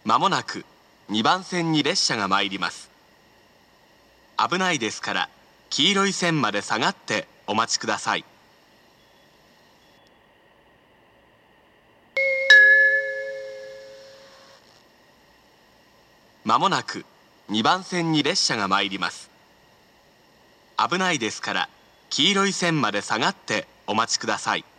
まもなく2番線に列車が参ります。危ないですから黄色い線まで下がってお待ちください。まもなく2番線に列車が参ります。危ないですから黄色い線まで下がってお待ちください。